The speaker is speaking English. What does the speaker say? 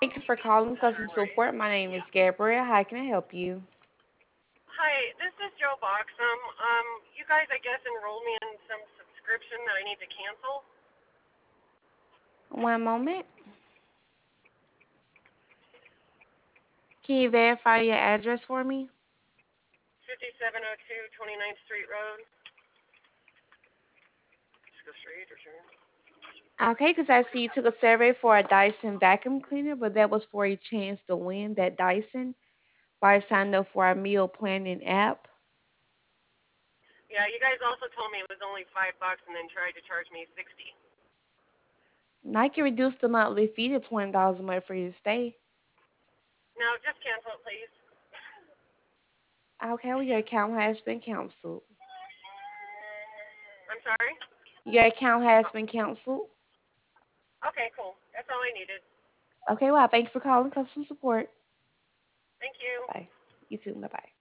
Thank you for calling customer support. My name is Gabrielle. How can I help you? Hi, this is Joe Boxum. You guys, I guess, enrolled me in some subscription that I need to cancel. One moment. Can you verify your address for me? 5702 29th Street Road. Cisco Street or something. Okay, because I see you took a survey for a Dyson vacuum cleaner, but that was for a chance to win that Dyson by signing up for our meal planning app. Yeah, you guys also told me it was only $5 and then tried to charge me 60. Nike reduced the monthly fee to $20 a month for you to stay. No, just cancel it, please. Okay, well, your account has been canceled. I'm sorry? Your account has been canceled. Okay, cool. That's all I needed. Okay, well, thank you for calling customer support. Thank you. Bye. You too. Bye bye.